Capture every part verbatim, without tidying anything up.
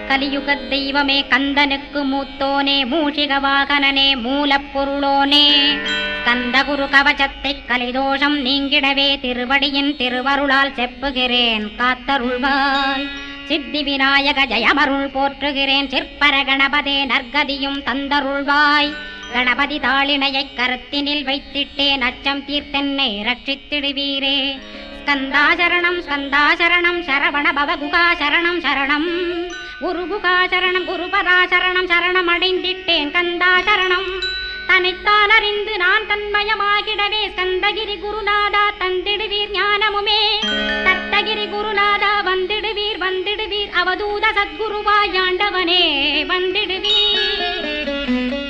கலியுக தெய்வமே கந்தனுக்கு மூத்தோனே மூஷிக வாகனனே மூலப்பொருளோனே கந்தகுரு கவசத்தை கலிதோஷம் நீங்கிடவே திருவடியின் திருவருளால் செப்புகிறேன் காத்தருள்வாய். சித்தி விநாயக ஜயமருள் போற்றுகிறேன் சிற்பர கணபதே நற்கதியும் தந்தருள்வாய். கணபதி தாளினையை கருத்தினில் வைத்திட்டேன் அச்சம் தீர்த்தென்னை ரட்சித்திடுவீரே. ஸ்கந்தாசரணம் ஸ்கந்தாசரணம் சரவண பவகுகா சரணம் சரணம் குருகுகா சரணம் குருபராசரணம் சரணம் அடைந்திட்டேன் கந்தாசரணம். தன்னைத்தான் அறிந்து நான் தன்மயமாகிடவே ஸ்கந்தகிரி குருநாதா தந்திடுவீர் ஞானமுமே. தத்தகிரி குருநாதா வந்திடுவீர் வந்திடுவீர் அவதூத சத்குருவாயாண்டவனே வந்திடுவீர்.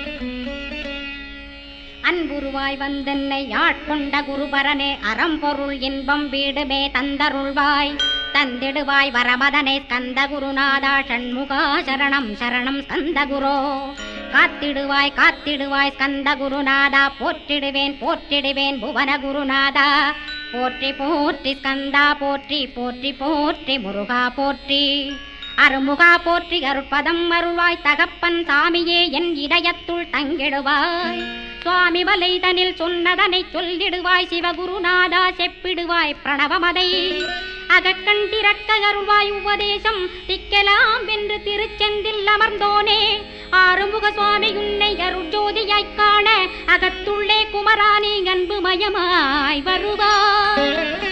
அன்புருவாய் வந்தென்னை ஆட்கொண்ட குருபரனே அறம்பொருள் இன்பம் வீடுமே தந்தருள்வாய். தந்திடுவாய் வரமதனே ஸ்கந்த குருநாதா ஷண்முகா சரணம் சரணம் ஸ்கந்த குரோ. காத்திடுவாய் காத்திடுவாய் ஸ்கந்த குருநாதா போற்றிடுவேன் போற்றிடுவேன் புவன குருநாதா. போற்றி போற்றி ஸ்கந்தா போற்றி போற்றி போற்றி முருகா போற்றி. அருமுகா போற்றி அருட்பதம் அருள்வாய் தகப்பன் சாமியே என் இதயத்துள் தங்கிடுவாய். சுவாமி வலைதனில் சொன்னதனை சொல்லிடுவாய் சிவகுருநாதா செப்பிடுவாய் பிரணவமதை. அகக்கண்டிரக்க அருள்வாய் உபதேசம் திக்கலாம் என்று திருச்செந்தில் அமர்ந்தோனே. ஆறுமுக சுவாமி உன்னை அருட்ஜோதியாய்க் காண அகத்துள்ளே குமரானி அன்புமயமாய் வருவாய்.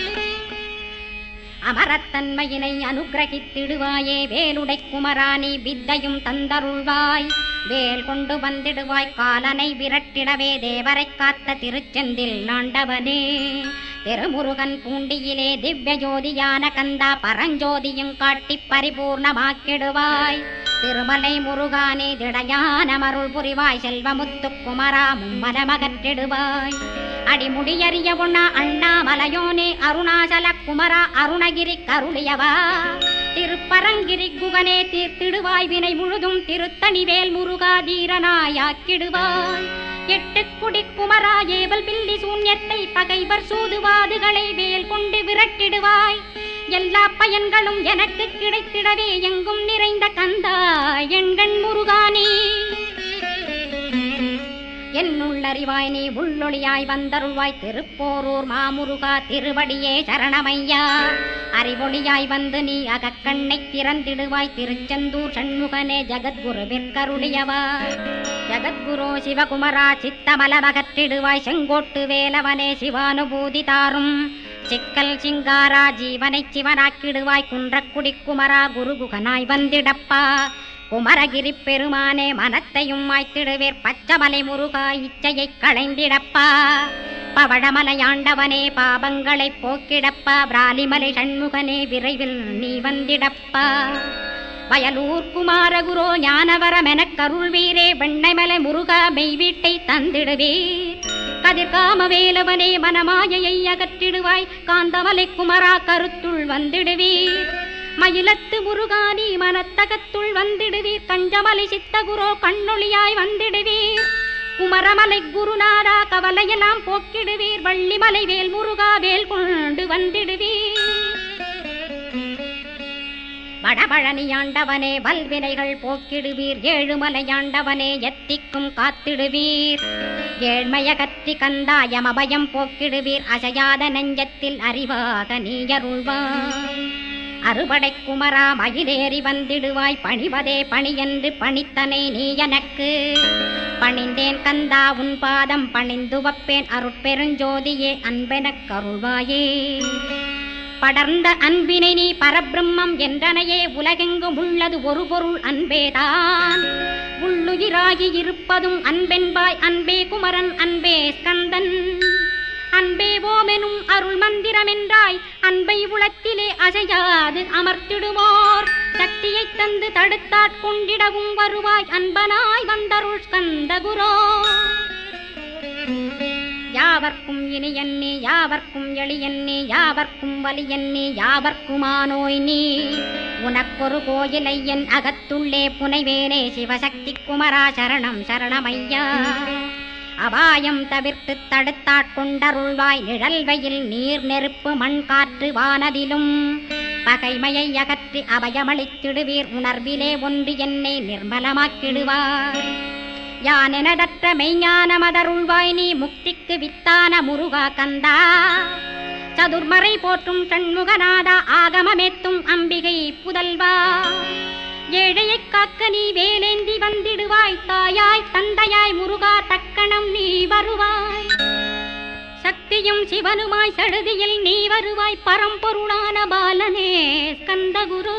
அமரத்தன்மையினை அனுகிரகித்திடுவாயே வேலுடை குமராணி வித்தையும் தந்தருள்வாய். வேல் கொண்டு வந்திடுவாய் காலனை விரட்டிடவே தேவரை காத்த திருச்செந்தில் ஆண்டவனே. திருமுருகன் பூண்டியிலே திவ்ய ஜோதியான கந்தா பரஞ்சோதியும் காட்டி பரிபூர்ணமாக்கிடுவாய். திருமலை முருகானே திடையான மருள் புரிவாய் செல்வமுத்து குமரா மும்மலமகற்றிடுவாய். அடிமுடியறிய உண்ணா அண்ணாமலையோனே அருணாசல குமரா அருணகிரி கருளியவா. திருப்பரங்கிரி குகனே தீர்த்திடுவாய் வினை முழுதும் திருத்தணிவேல் முருகா தீரனாயாக்கிடுவாய். எட்டு குடி குமரா ஏவல் பில்லி சூன்யத்தை பகைவர் சூதுவாதுகளை வேல் கொண்டு விரட்டிடுவாய். எல்லா பயன்களும் எனக்கு கிடைத்திடவே எங்கும் நிறைந்த கந்தா எண்கண் முருகானி. என்னுள்ளறிவாய் நீ உள்ளொளியாய் வந்தருள்வாய் திருப்போரூர் மாமுருகா திருவடியே சரணமையா. அறிவொளியாய் வந்து நீ அகக்கண்ணை திறந்திடுவாய் திருச்செந்தூர் சண்முகனே ஜகத்குருவிற்கருளியவா. ஜகத்குரு சிவகுமரா சித்தமலமகற்றிடுவாய் செங்கோட்டு வேலவனே சிவானுபூதி தாரும். சிக்கல் சிங்காரா ஜீவனை சிவனாக்கிடுவாய் குன்றக்குடி குமரா குருகுகனாய் வந்திடப்பா. குமரகிரி பெருமானே மனத்தையும் மாய்த்திடுவேர் பச்சமலை முருகா இச்சையை களைந்திடப்பா. பவழமலையாண்டவனே பாபங்களை போக்கிடப்பா. பிராலிமலை சண்முகனே விரைவில் நீ வந்திடப்பா. வயலூர் குமாரகுரோ ஞானவரமெனக் கருள்வீரே வெண்ணைமலை முருகா மெய் வீட்டை தந்திடுவீர். கதிர்காம வேலவனே மனமாயையை அகற்றிடுவாய் காந்தமலை குமரா கருத்துள் வந்திடுவீர். மயிலத்து முருகானி மனத்தகத்துள் வந்திடுவீர். கஞ்சமலை சித்தகுரோ கண்ணொளியாய் வந்திடுவீர். குமரமலை குருநாதா கவலையெல்லாம் போக்கிடுவீர். வள்ளிமலை வேல் முருகா வேல் கொண்டு வந்திடுவீர். வடபழனியாண்டவனே வல்வினைகள் போக்கிடுவீர். ஏழுமலையாண்டவனே எத்திக்கும் காத்திடுவீர். ஏழ்மையகத்தி கந்தாயமபயம் போக்கிடுவீர். அசையாத நெஞ்சத்தில் அறிவாக நீயருள்வாய். அறுபடை குமரா மயிலேறி வந்திடுவாய் பணிவதே பணியென்று பணித்தனை நீ எனக்கு. பணிந்தேன் கந்தா உன் பாதம் பணிந்து வப்பேன் அருட்பெருஞ்சோதியே அன்பெனக் கருள்வாயே. படர்ந்த அன்பினை நீ பரபிரம்மம் என்றனையே உலகெங்கும் உள்ளது ஒரு பொருள் அன்பேதான். உள்ளுயிராகி இருப்பதும் அன்பென்பாய் அன்பே குமரன் அன்பே ஸ்கந்தன். அன்பே ஓமெனும் அருள் மந்திரம் என்றாய் அன்பை உளத்திலே அசையாது அமர்த்திடுவோர். சக்தியை தந்து தடுத்தாட்கொண்டிடவும் வருவாய் அன்பனாய் வந்தருள் ஸ்கந்த குரோ. யாவர்க்கும் இனியன்னே யாவர்க்கும் எளியன்னே யாவர்க்கும் வலியன்னே யாவர்க்குமானோய் நீ. உனக்கொரு கோயிலை என் அகத்துள்ளே புனைவேனே சிவசக்தி குமரா சரணம் சரணமையா. அபாயம் தவிர்த்து தடுத்தாட்கொண்டருள்வாய் நிழல்வையில் நீர் நெருப்பு மண் காற்று வானதிலும். பகைமையை அகற்றி அபயமளித்திடுவீர். உணர்விலே ஒன்று என்னை நிர்மலமாக்கிடுவார். யானெனதற்ற மெய்ஞான மதருள்வாய் நீ முக்திக்கு வித்தான முருகா கந்தா. சதுர்மறை போற்றும் சண்முகநாதா ஆகமமேத்தும் அம்பிகை புதல்வா. ஏழையைக் காக்க நீ வேலேந்தி வந்திடுவாய். தாயாய் தந்தையாய் முருகா தக்கணம் நீ வருவாய். சக்தியும் சிவனுமாய் சடுதியில் நீ வருவாய். பரம்பொருளான பாலனே ஸ்கந்தகுரு.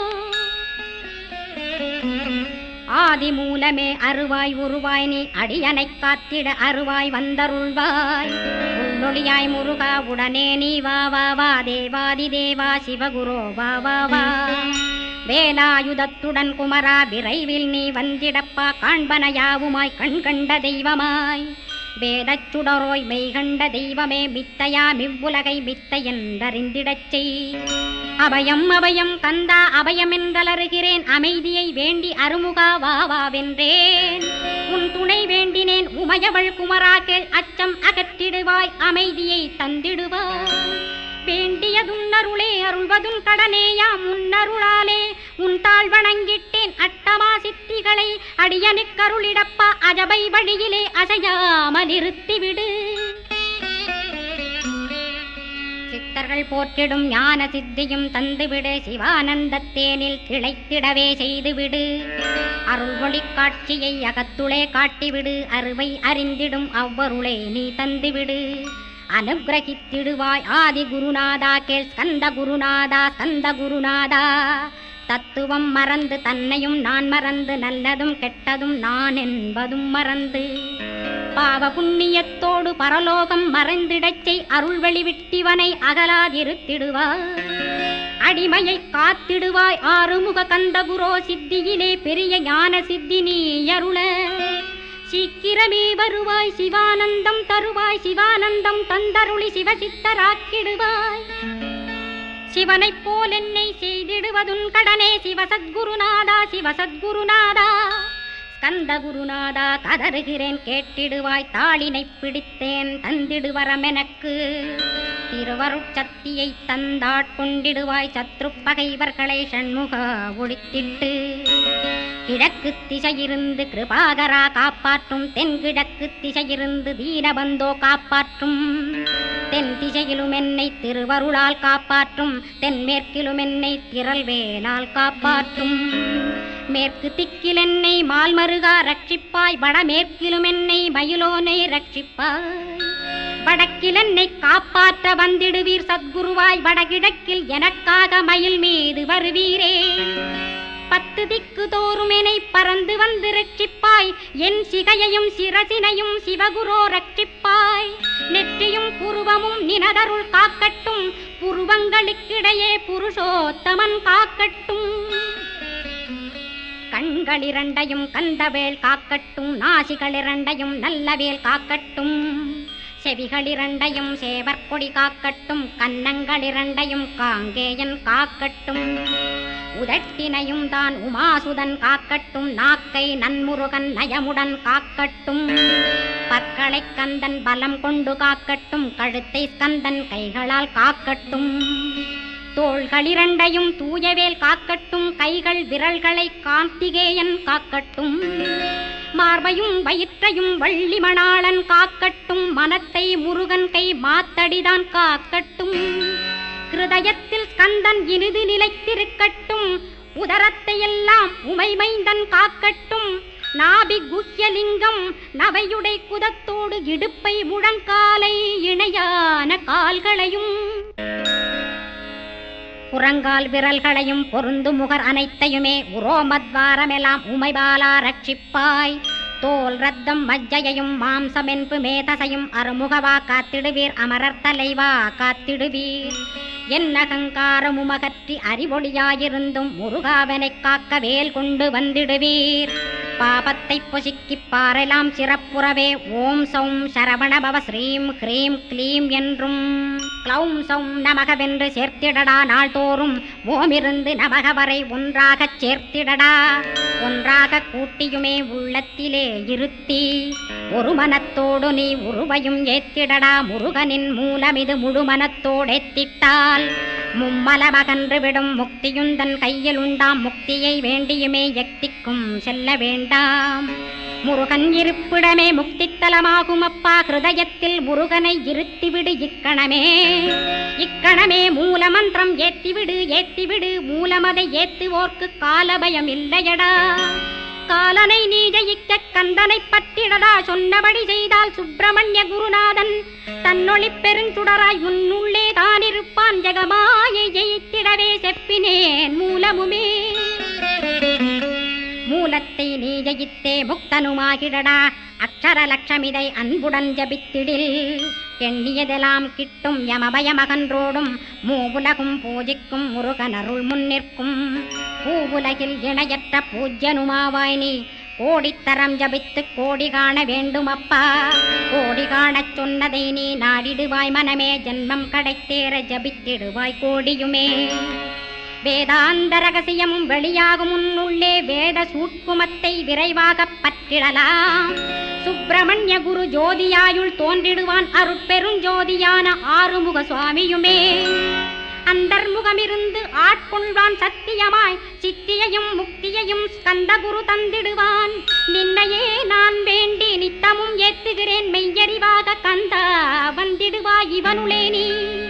ஆதி மூலமே அருவாய் உருவாய் நீ அடியனைக் காத்திட அருவாய் வந்தருள்வாய். உள்ளொளியாய் முருகா உடனே நீ வா வா வா. தேவாதி தேவா சிவகுரோ வா வா வா. வேலாயுதத்துடன் குமரா விரைவில் நீ வந்திடப்பா. காண்பன யாவுமாய் கண் கண்ட தெய்வமாய் வேதச் சுடரோய் மெய்கண்ட தெய்வமே. மித்தையா மிவ்வுலகை மித்தை என்றறிந்திடச் செய். அபயம் அபயம் கந்தா அபயமென்றலறுகிறேன். அமைதியை வேண்டி அருமுகா வா வாவென்றேன். உன் துணை வேண்டினேன் உமையவள் குமரா கேள். அச்சம் அகற்றிடுவாய் அமைதியை தந்திடுவாய். வேண்டியதுன்னருளே அருள்வதும் கடனேயா. முன்னருளாலே உன் தாழ் வணங்கிட்டேன். அட்டமா சித்திகளை அடியனுக்கருளிடப்பா. அஜபை வழியிலே அசையாமல் இருத்திவிடு. சித்தர்கள் போற்றிடும் ஞான சித்தியும் தந்துவிடு. சிவானந்தத்தேனில் திளைத்திடவே செய்துவிடு. அருள் ஒளி காட்சியை அகத்துளே காட்டிவிடு. அருவை அறிந்திடும் அவ்வருளே நீ தந்துவிடு. அனுகிரகித்திடுவாய் ஆதி குருநாதா கேள். ஸ்கந்த குருநாதா ஸ்கந்த குருநாதா. தத்துவம் மறந்து தன்னையும் நான் மறந்து நல்லதும் கெட்டதும் நான் என்பதும் மறந்து பாவ புண்ணியத்தோடு பரலோகம் மறைந்திடச் செய். அருள் வெளிவிட்டிவனை அகலாதிருத்திடுவாய். அடிமையை காத்திடுவாய் ஆறுமுக கந்தகுரோ. சித்தியிலே பெரிய ஞான சித்தி நீ அருள சீக்கிரமே வருவாய். சிவானந்தம் தருவாய். சிவானந்தம் தந்தருளி சிவசித்தராக்கிடுவாய். சிவனைப் போல் என்னை செய்திடுவதுன் கடனே. சிவசத்குருநாதா சிவசத்குருநாதா ஸ்கந்த குருநாதா கதறுகிறேன் கேட்டிடுவாய். தாளினை பிடித்தேன் தந்திடுவரமெனக்கு. திருவருட்சக்தியை தந்தாட்கொண்டிடுவாய். சத்ரு பகைவர்களை ஷண்முகா ஒழித்திட்டு கிழக்கு திசையிருந்து கிருபாகரா காப்பாற்றும். தென்கிழக்கு திசையிருந்து தீனபந்தோ காப்பாற்றும். தென் திசையிலும் என்னை திருவருளால் காப்பாற்றும். தென்மேற்கிலும் என்னை திரள்வேலால் காப்பாற்றும். மேற்கு திக்கில் என்னை மால்மருகா ரட்சிப்பாய். வடமேற்கிலும் என்னை மயிலோனை ரட்சிப்பாய். வடக்கில் என்னை காப்பாற்ற வந்திடுவீர் சத்குருவாய். வடகிழக்கில் எனக்காக மயில் மீது வருவீரே. பத்து திக்கு தோறும் என்னை பறந்து வந்து ரட்சிப்பாய். என் சிகையையும் சிரசினையும் சிவகுரோ ரட்சிப்பாய். நெற்றியும் புருவமும் நினதருள் காக்கட்டும். புருவங்களுக்கிடையே புருஷோத்தமன் காக்கட்டும். கண்களிரண்டையும் கந்தவேல் காக்கட்டும். நாசிகளிரண்டையும் நல்லவேல் காக்கட்டும். செவிகளிரண்டையும் சேவற்கொடி காக்கட்டும். கன்னங்களிரண்டையும் காங்கேயன் காக்கட்டும். உதட்டினையும் தான் உமாசுதன் காக்கட்டும். நாக்கை நன்முருகன் நயமுடன் காக்கட்டும். பற்களை கந்தன் பலம் கொண்டு காக்கட்டும். கழுத்தை ஸ்கந்தன் கைகளால் காக்கட்டும். தோள்களிரண்டையும் தூயவேல் காக்கட்டும். கைகள் விரல்களை கார்த்திகேயன் காக்கட்டும். மார்பையும் வயிற்றையும் வள்ளி மணாளன் காக்கட்டும். மனத்தை முருகன் கை மாத்தடிதான் காக்கட்டும். கிருதயத்தில் ஸ்கந்தன் இனிது நிலைத்திருக்கட்டும். உதரத்தை எல்லாம் உமைமைந்தன் காக்கட்டும். நாபி குஹ்யலிங்கம் நவையுடை குதத்தோடு இடுப்பை முழங்காலை இணையான கால்களையும் புறங்கால் விரல்களையும் பொருந்து முகர் அனைத்தையுமே உரோமத்வாரமெல்லாம் உமைபாலா ரட்சிப்பாய். தோல் ரத்தம் மஜ்ஜையையும் மாம்சமென்பு மேதசையும் அருமுகவா காத்திடுவீர். அமரர் தலைவா காத்திடுவீர். என் அகங்காரம் உமகற்றி அறிவொளியாயிருந்தும் முருகாவனைக் காக்க வேல் கொண்டு வந்திடுவீர். பாபத்தை பொசுக்கிப் பாரெல்லாம் சிறப்புறவே ஓம் சௌம் சரவணபவ ஸ்ரீம் ஹ்ரீம் க்ளீம் என்றும் க்ளௌம் சௌம் நமகவென்று சேர்த்திடடா. நாள்தோறும் ஓமிருந்து நமக வரை ஒன்றாகச் சேர்த்திடடா. ஒன்றாக கூட்டியுமே உள்ளத்திலே இருத்தி ஒரு மனத்தோடு நீ உருவையும் ஏத்திடடா. முருகனின் மூலமிது முழு மனத்தோடேத்திட்டால் மும்மலமகன்று விடும் முக்தியுந்தன் கையில் உண்டாம் முக்தியை வேண்டியுமே யக்திக்கும் செல்ல வேண்டாம். முருகன் இருப்பிடமே முக்தித்தலமாகும் அப்பா, ஹிருதயத்தில் முருகனை இருத்திவிடு இக்கணமே. இக்கணமே மூலமந்திரம் ஏத்திவிடு ஏத்திவிடு, மூலமதை ஏத்துவோர்க்கு காலபயம் இல்லையடா. காலனை நீ ஜெயிக்க கந்தனை பற்றிடடா, சொன்னபடி செய்தால் சுப்பிரமணிய குருநாதன் தன்னொளி பெருஞ்சுடராய் உன்னுள்ளே தானிருப்பான். ஜெகமாயை ஜெயித்திடவே செப்பினேன் மூலமுமே. மூலத்தை நீ ஜெயித்தே முக்தனுமாகிடடா, அக்ஷர லட்சமிதை அன்புடன் ஜபித்திடில். எண்ணியதெல்லாம் கிட்டும் யமபயமகன்றோடும், மூவுலகும் பூஜிக்கும் முருகனருள் முன்னிற்கும். பூவுலகில் இணையற்ற பூஜ்யனுமாவாய் நீ, கோடித்தரம் ஜபித்து கோடி காண வேண்டுமப்பா. கோடி காணச் சொன்னதை நீ நாடிடுவாய் மனமே, ஜென்மம் கடைத்தேற ஜபித்திடுவாய் கோடியுமே. வேதாந்த ரகசியமும் வெளியாகும் உன்னுள்ளே, வேத சூட்குமத்தை விரைவாகப் பற்றிடலாம். சுப்பிரமணிய குரு ஜோதியாயுள் தோன்றிடுவான் அருட்பெருஞ்சோதியான ஆறுமுக சுவாமியுமே. அந்தர்முகமிருந்து ஆட்கொள்வான் சத்தியமாய், சித்தியையும் முக்தியையும் ஸ்கந்த குரு தந்திடுவான். நின்னையே நான் வேண்டி நித்தமும் ஏத்துகிறேன் மெய்யறிவாக கந்தா, வந்திடுவாய் இவனுளே நீ.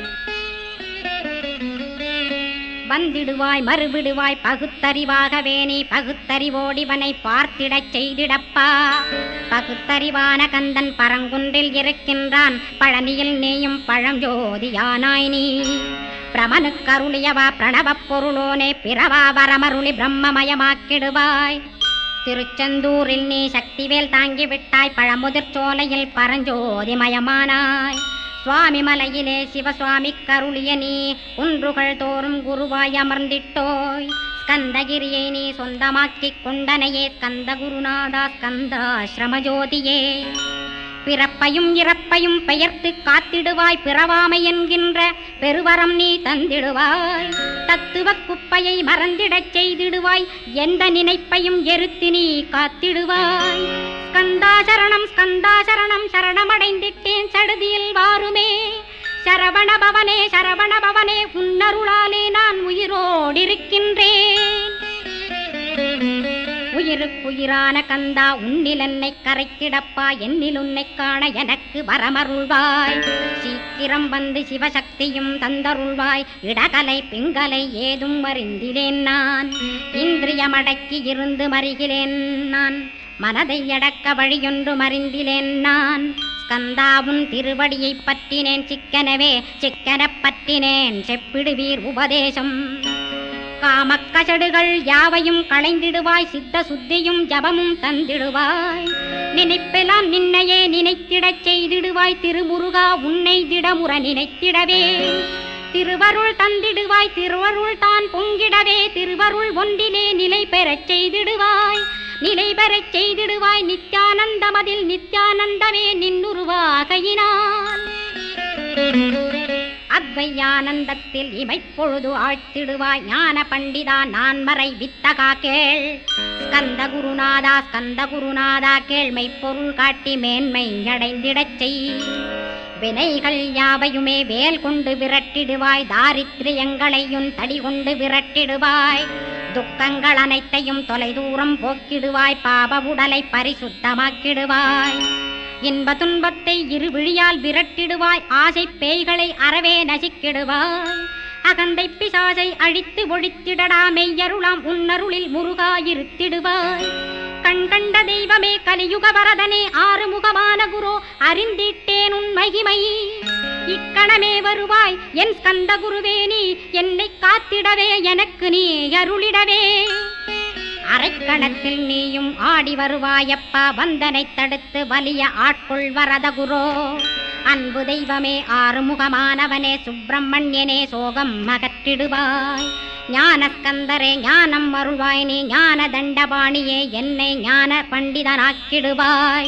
வந்திடுவாய் மறுவிடுவாய் பகுத்தறிவாகவே நீ, பகுத்தறிவோடிவனை பார்த்திடச் செய்திடப்பா. பகுத்தறிவான கந்தன் பரங்குன்றில் இருக்கின்றான், பழனியில் நீயும் பழஞ்சோதியானாய் நீ. பிரமனுக்கருளியவா பிரணவப் பொருளோனே, பிறவா வரமருளி பிரம்மமயமாக்கிடுவாய். திருச்செந்தூரில் நீ சக்திவேல் தாங்கிவிட்டாய், பழமுதிர் சோலையில் பரஞ்சோதிமயமானாய். சுவாமி மலையிலே சிவசுவாமி கருளிய நீ, குன்றுகள் தோறும் குருவாய் அமர்ந்திட்டோய். ஸ்கந்தகிரியை நீ சொந்தமாக்கிக் கொண்டனையே, ஸ்கந்த குருநாதா ஸ்கந்தாஸ்ரமஜோதியே. பிறப்பையும் இறப்பையும் பெயர்த்து காத்திடுவாய், பிறவாமை என்கின்ற பெருவரம் நீ தந்திடுவாய். தத்துவ குப்பையை மறந்திடச் செய்திடுவாய், எந்த நினைப்பையும் எருத்து நீ காத்திடுவாய். ஸ்கந்தா சரணம் ஸ்கந்தா சரணம், சரணமடைந்திட்டேன் சடுதியில் வாருமே. சரவண பவனே சரவண பவனே, உன்னருளாலே நான் உயிரோடிருக்கின்றேன். உயிருக்குயிரான கந்தா உன்னில் என்னை கரைக்கிடப்பா, என்னில் உன்னை காண எனக்கு வரமருள்வாய். சீக்கிரம் வந்து சிவசக்தியும் தந்தருள்வாய், இடகலை பிங்கலை ஏதும் அறிந்திலேன் நான். இந்திரியமடக்கி இருந்து மறிகிறேன் நான், மனதை அடக்க வழியொன்று மறிந்திலேன் நான். ஸ்கந்தாவும் திருவடியை பற்றினேன் சிக்கனவே, சிக்கனப் பற்றினேன் செப்பிடுவீர் உபதேசம். காமக்கசடுகள் யாவையும் களைந்திடுவாய், சித்த சுத்தியும் ஜபமும் தந்திடுவாய். நினைப்பெல்லாம் நின்னையே நினைத்திடச் செய்திடுவாய், திருமுருகா உன்னை திடமுற நினைத்திடவே. திருவருள் தந்திடுவாய், திருவருள் தான் பொங்கிடவே. திருவருள் ஒன்றிலே நிலை பெறச் செய்திடுவாய், நிலை பெறச் செய்திடுவாய். நித்யானந்தமதில் நித்யானந்தமே நின்னுருவாகையினான். அத்வையானந்தத்தில் இமைப்பொழுது ஆழ்த்திடுவாய், ஞான பண்டிதா நான் மறை வித்தகா கேள். ஸ்கந்த குருநாதா ஸ்கந்த குருநாதா கேள்மை பொருள் காட்டி மேன்மை அடைந்திடச் செய். வினைகள் யாவையுமே வேல் கொண்டு விரட்டிடுவாய், தாரித்ரியங்களையும் தடி கொண்டு விரட்டிடுவாய். துக்கங்கள் அனைத்தையும் தொலை தூரம் போக்கிடுவாய், பாப உடலை பரிசுத்தமாக்கிடுவாய். இன்ப துன்பத்தை இரு விழியால் விரட்டிடுவாய், ஆசை பேய்களை அறவே நசிக்கிடுவாய். அகந்தை பிசாசை அழித்து ஒழித்திடடா, மெய்யருளாம் உன்னருளில் முருகாயிருத்திடுவாய். கண் கண்ட தெய்வமே கலியுக வரதனே, ஆறுமுகமான குரு அறிந்திட்டேன் உன் மகிமை. இக்கணமே வருவாய் என் ஸ்கந்த குருவே, நீ என்னை காத்திடவே எனக்கு நீ அருளிடவே. அரைக்கணத்தில் நீயும் ஆடி வருவாயப்பா, வந்தனை தடுத்து வலிய ஆட்கொள் வரத குரோ. அன்பு தெய்வமே ஆறுமுகமானவனே, சுப்பிரமணியனே சோகம் அகற்றிடுவாய். ஞானஸ்கந்தரே ஞானம் அருள்வாய் நீ, ஞான தண்டபாணியே என்னை ஞான பண்டிதனாக்கிடுவாய்.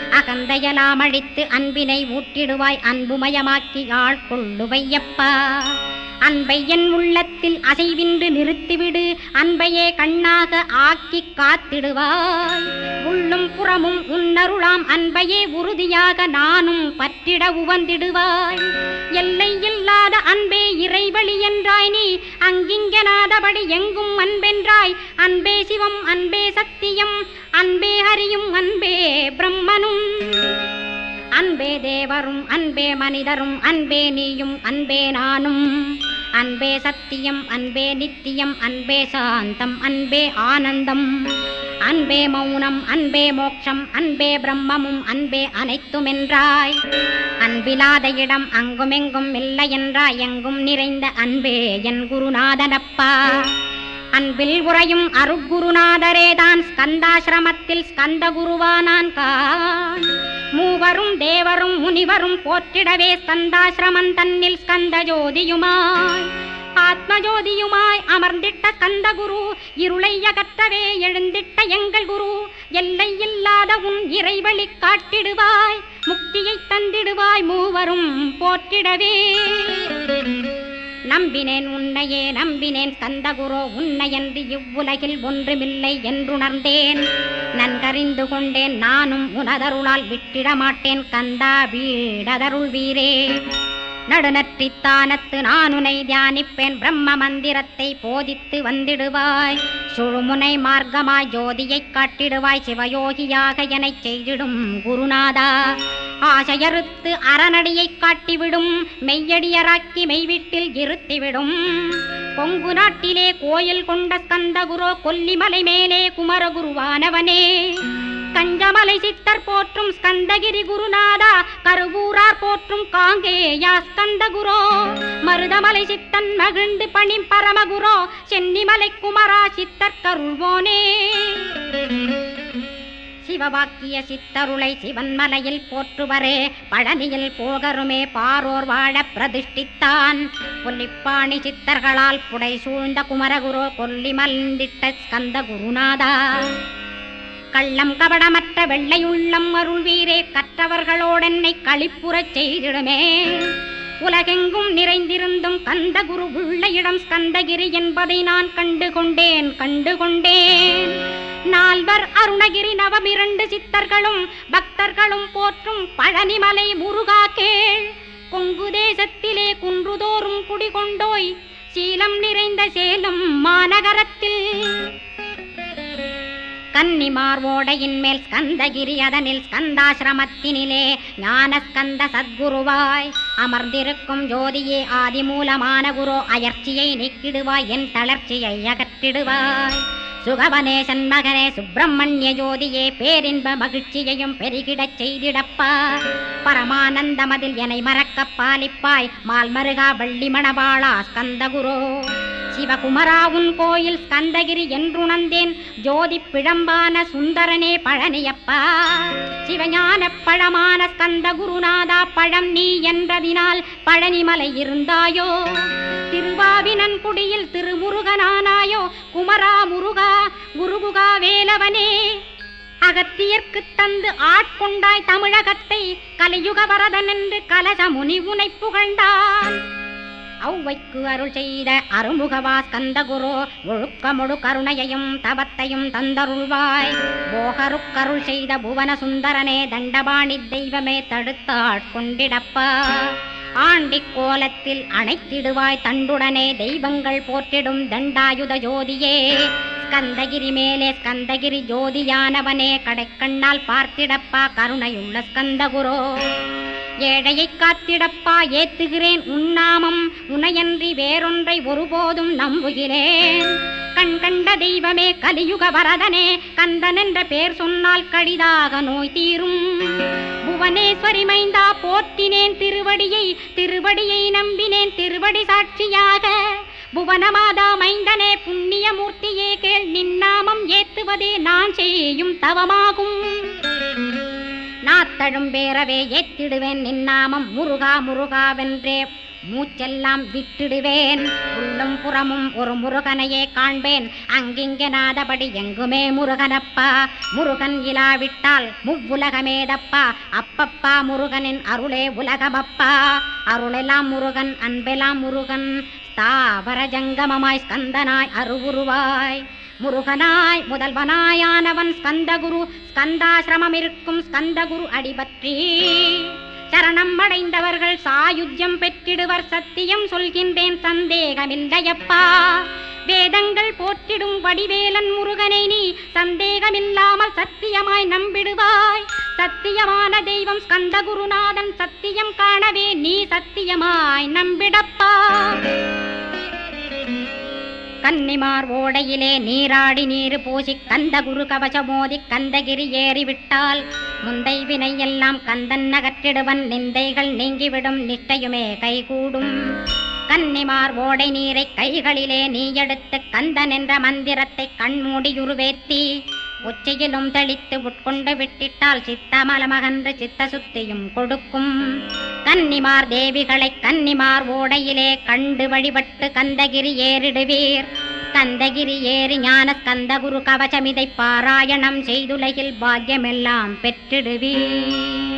அகந்தையலாம் அழித்து அன்பினை ஊட்டிடுவாய் அன்புமயமாக்கி ஆட்கொள்ளுவையப்பா. அன்பை என் உள்ளத்தில் அசைவின்று நிறுத்திவிடு அன்பையே கண்ணாக ஆக்கி காத்திடுவாய். உள்ளும் புறமும் உன்னருளாம் அன்பையே உறுதியாக நானும் பற்றிட உவந்திடுவாய். எல்லை இல்லாத அன்பே இறைவழி என்றாய் நீ அங்கிங்கனாதபடி எங்கும் அன்பென்றாய். அன்பே சிவம் அன்பே சத்தியம் அன்பே ஹரியும் அன்பே பிரம்மனும். அன்பே தேவரும் அன்பே மனிதரும் அன்பே நீயும் அன்பே நானும். அன்பே சத்தியம் அன்பே நித்தியம் அன்பே சாந்தம் அன்பே ஆனந்தம். அன்பே மௌனம் அன்பே மோட்சம் அன்பே பிரம்மமும் அன்பே அனைத்துமென்றாய். அன்பிலாத இடம் அங்குமெங்கும் இல்லை என்றாய் எங்கும் நிறைந்த அன்பே என் குருநாதனப்பா. அன்பில் உறையும் அருட்குருநாதரேதான் ஸ்கந்தாசிரமத்தில் ஸ்கந்த குருவானான் கான். மூவரும் தேவரும் முனிவரும் போற்றிடவே ஸ்கந்தாசிரமன் தன்னில் ஸ்கந்த ஜோதியுமாய் ஆத்மஜோதியுமாய் அமர்ந்திட்ட ஸ்கந்த குரு. இருளை அகற்றவே எழுந்திட்ட எங்கள் குரு. எல்லை இல்லாத உன் இறைவழி காட்டிடுவாய் முக்தியை தந்திடுவாய் மூவரும் போற்றிடவே. நம்பினேன் உன்னையே நம்பினேன் ஸ்கந்தகுரோ உன்னையன்றி இவ்வுலகில் ஒன்றுமில்லை என்றுணர்ந்தேன். நன்கறிந்து கொண்டேன் நானும் உனதருளால் விட்டிட மாட்டேன் கந்தா வீடதருள் வீரே. நடுநற்றித்தானத்து நான் உனை தியானிப்பேன் பிரம்ம மந்திரத்தை போதித்து வந்திடுவாய். சுழுமுனை மார்க்கமாய் ஜோதியை காட்டிடுவாய் சிவயோகியாக எனச் செய்திடும் குருநாதா. ஆசையறுத்து அறநடியை காட்டிவிடும் மெய்யடியராக்கி மெய்வீட்டில் இருத்திவிடும். கொங்கு நாட்டிலே கோயில் கொண்ட ஸ்கந்தகுரோ கொல்லிமலை மேலே குமரகுருவானவனே. கஞ்சமலை சித்தர் போற்றும் ஸ்கந்தகிரி குருநாதா. கருவூரார் போற்றும் காங்கேயா ஸ்கந்தகுரோ. மருதமலை சித்தன் மகிழ்ந்து பணி பரமகுரோ. சென்னிமலை குமரா சித்தர் கருள்வோனே. சிவவாக்கிய சித்தருளை சிவன்மலையில் போற்றுவரே பழனியில் போகருமே பாரோர் வாழ பிரதிஷ்டித்தான். கொல்லிப்பாணி சித்தர்களால் புடை சூழ்ந்த குமரகுரோ கொல்லிமல்ந்திட்ட ஸ்கந்த குருநாதா. கள்ளம் கபடமற்ற வெள்ளையுள்ளம் அருள் வீரே கற்றவர்களோடென்னை களிப்புறச் செய்திடுமே. உலகெங்கும் நிறைந்திருந்தும் கந்த குரு உள்ள இடம் ஸ்கந்தகிரி என்பதை நான் கண்டு கொண்டேன் கண்டு கொண்டேன். நால்வர் அருணகிரி நவமிரண்டு சித்தர்களும் பக்தர்களும் போற்றும் பழனிமலை முருகா கேள். கொங்கு தேசத்திலே குன்றுதோறும் குடிகொண்டோய் சீலம் நிறைந்த சேலம் மாநகரத்தில். கன்னிமார் ஓடையின் மேல் ஸ்கந்தகிரி அதனில் ஸ்கந்தாசிரமத்தினிலே ஞான ஸ்கந்த சத்குருவாய் அமர்ந்திருக்கும் ஜோதியே ஆதிமூலமான குரு. அயற்சியை நீக்கிடுவாய் என் தளர்ச்சியை அகற்றிடுவாய். சுகவனேசன் மகனே சுப்பிரமணிய ஜோதியே பேரின்ப மகிழ்ச்சியையும் பெருகிடச் செய்திடப்பா. பரமானந்தமதில் என்னை மறக்க பாலிப்பாய் மால்மருகா வள்ளி மணவாளா ஸ்கந்தகுரோ. சிவகுமராவுன் கோயில் ஸ்கந்தகிரி என்றுணர்ந்தேன் ஜோதி பிழம்பான சுந்தரனே பழனியப்பா. சிவஞான பழமான ஸ்கந்த குருநாதா பழம் நீ என்றதினால் பழனிமலை இருந்தாயோ. திருவாவினன் குடியில் திருமுருகனானாயோ குமரா முருகா குருகுகா வேலவனே. அகத்தியர்க்கு தந்து ஆட்கொண்டாய் தமிழகத்தை கலியுக வரதன் என்று கலச முனி உனை புகழ்ந்தான். ஔவைக்கு அருள் செய்த அருமுகவா ஸ்கந்தகுரோ ஒழுக்கமொழு கருணையையும் தவத்தையும் தந்தருள்வாய். போகருக்கருள் செய்த புவன சுந்தரனே தண்டபாணி தெய்வமே தடுத்தாட்கொண்டிடப்பா. ஆண்டிக் கோலத்தில் அணைத்திடுவாய் தண்டுடனே தெய்வங்கள் போற்றிடும் தண்டாயுத ஜோதியே. ஸ்கந்தகிரி மேலே ஸ்கந்தகிரி ஜோதியானவனே கடைக்கண்ணால் பார்த்திடப்பா கருணையுள்ள ஸ்கந்தகுரோ. ஏழையை காத்திடப்பா ஏத்துகிறேன் உன்னாமம் உனையன்றி வேறொன்றை ஒருபோதும் நம்புகிறேன். கண் கண்ட தெய்வமே கலியுக வரதனே கந்தன் என்ற பேர் சொன்னால் கடிதாக நோய் தீரும். புவனேஸ்வரி மைந்தா போற்றினேன் திருவடியை திருவடியை நம்பினேன் திருவடி சாட்சியாக. புவனமாதா மைந்தனே புண்ணிய மூர்த்தியே கேள் நின்னாமம் ஏத்துவதே நான் செய்யும் தவமாகும். நாத்தழும் பேரவே ஏத்திடுவேன் நின்னாமம் முருகா முருகாவென்றே மூச்செல்லாம் விட்டுடுவேன். உள்ளும் புறமும் ஒரு முருகனையே காண்பேன். அங்கிங்கனாதபடி எங்குமே முருகனப்பா. முருகன் இலாவிட்டால் முவ்வுலகமேதப்பா. அப்பப்பா முருகனின் அருளே உலகமப்பா. அருளெல்லாம் முருகன், அன்பெல்லாம் முருகன். தாவர ஜங்கமமாய் ஸ்கந்தனாய் அருவுருவாய் முருகனாய் முதல்வனாயானவன் ஸ்கந்தகுரு. ஸ்கந்தாசிரமம் இருக்கும் ஸ்கந்தகுரு அடிபற்றி சரணம் அடைந்தவர்கள் சாயுஜ்யம் பெற்றிடுவர். சத்தியம் சொல்கின்றேன், சந்தேகமில்லையப்பா. வேதங்கள் போற்றிடும் வடிவேலன் முருகனை நீ சந்தேகமில்லாமல் சத்தியமாய் நம்பிடுவாய். சத்தியமான தெய்வம் ஸ்கந்தகுருநாதன். சத்தியம் காணவே நீ சத்தியமாய் நம்பிடப்பா. கன்னிமார் ஓடையிலே நீராடி நீரு பூசி கந்தகுரு கவசமோதி கந்தகிரி ஏறிவிட்டால் முந்தை வினை எல்லாம் கந்தன் நகற்றிடுவன். நிந்தைகள் நீங்கிவிடும், நிஷ்டையுமே கைகூடும். கன்னிமார் ஓடை நீரை கைகளிலே நீ எடுத்து கந்தன் என்ற மந்திரத்தை கண்மூடியுருவேத்தி உச்சியிலும் தெளித்து உட்கொண்டு விட்டிட்டால் சித்தமலமகன்று சித்த சுத்தியும் கொடுக்கும். கன்னிமார் தேவிகளை கன்னிமார் ஓடையிலே கண்டு வழிபட்டு கந்தகிரி ஏறிடுவீர். கந்தகிரி ஏறி ஞான கந்தகுரு கவசமிதை பாராயணம் செய்துலகில் பாக்கியமெல்லாம் பெற்றிடுவீர்.